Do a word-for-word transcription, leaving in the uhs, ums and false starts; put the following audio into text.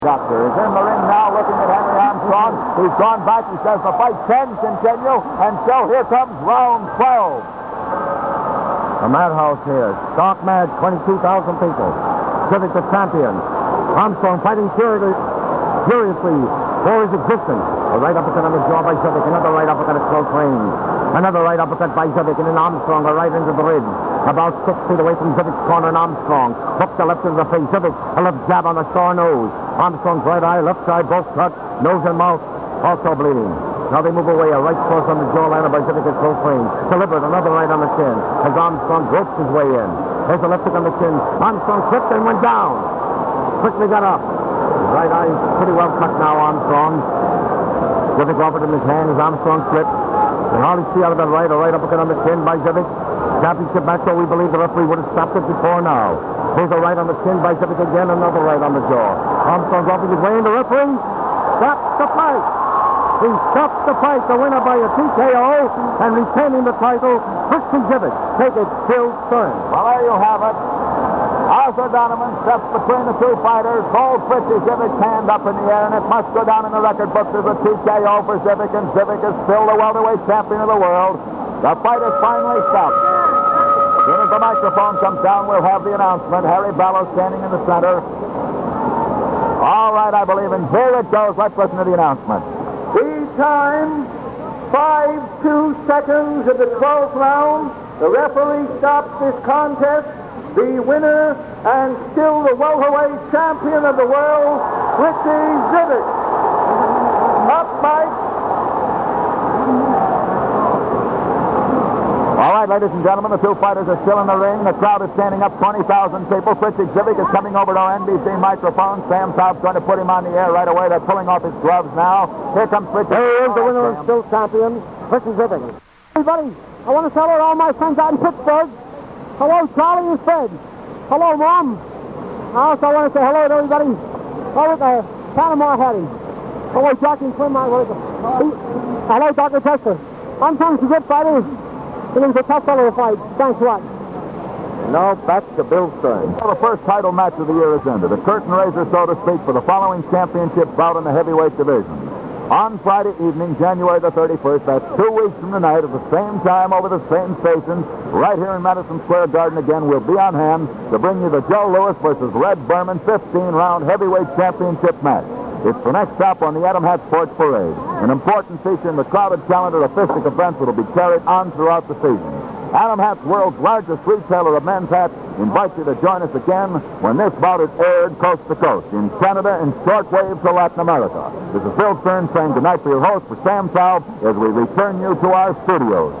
Doctor is in the ring now looking at Henry Armstrong. He's gone back. He says the fight can continue. And so here comes round twelve. The madhouse here. Stark mad, twenty-two thousand people. Civic the champion. Armstrong fighting furiously, furiously for his existence. A right uppercut on the jaw by Civic. Another right uppercut at close range. Another right uppercut by Civic. And then Armstrong a right into the ribs. About six feet away from Civic's corner, and Armstrong hooked the left into the face. Civic a left jab on the sore nose. Armstrong's right eye, left eye, both cut. Nose and mouth also bleeding. Now they move away. A right cross on the jawline by Civic at close range. Delivered another right on the chin as Armstrong groped his way in. There's a left hook on the chin. Armstrong slipped and went down. Quickly got up. His right eye is pretty well cut now, Armstrong. Civic offered him his hand as Armstrong slipped. And hardly see out of that right, a right uppercut on the chin by Civic. Championship match, so we believe the referee would have stopped it before now. Here's a right on the chin by Civic again, another right on the jaw. Armstrong's offering his way in. The referee stops the fight. He stops the fight. The winner by a T K O and retaining the title, Fritzy Civic. Take it, Bill Stern. Well, there you have it. Arthur Donovan steps between the two fighters, holds Fritzy Civic's hand up in the air, and it must go down in the record books as a T K O for Civic, and Civic is still the welterweight champion of the world. The fight is finally stopped. As soon as the microphone comes down, we'll have the announcement. Harry Ballow standing in the center. All right, I believe, and here it goes. Let's listen to the announcement. The time, five two seconds of the twelfth round. The referee stops this contest. The winner and still the welterweight champion of the world, Fritzy Civic. Up, Mike. All right, ladies and gentlemen, the two fighters are still in the ring. The crowd is standing up, twenty thousand people. Fritzy Civic is coming over to our N B C microphone. Sam Taub's going to put him on the air right away. They're pulling off his gloves now. Here comes Fritzy. There is the winner and still champion, Fritzy Civic. Everybody, I want to say hello to all my friends out in Pittsburgh. Hello, Charlie and Fred. Hello, Mom. I also want to say hello to everybody over at the Panama Hattie. Hello, Jackie and Slim. Hello, Doctor Tester. I'm trying to good fighters. It was a tough fellow to fight. Thanks a lot. Now back to Bill Stern. Well, the first title match of the year is ended. A curtain raiser, so to speak, for the following championship bout in the heavyweight division. On Friday evening, January the thirty-first, that's two weeks from tonight, at the same time, over the same station, right here in Madison Square Garden again, we'll be on hand to bring you the Joe Louis versus Red Berman fifteen-round heavyweight championship match. It's the next stop on the Adam Hat Sports Parade, an important feature in the crowded calendar of fistic events that will be carried on throughout the season. Adam Hat's world's largest retailer of men's hats invites you to join us again when this bout is aired coast to coast in Canada and shortwave to Latin America. This is Bill Stern saying goodnight for your host, for Sam Taub, as we return you to our studios.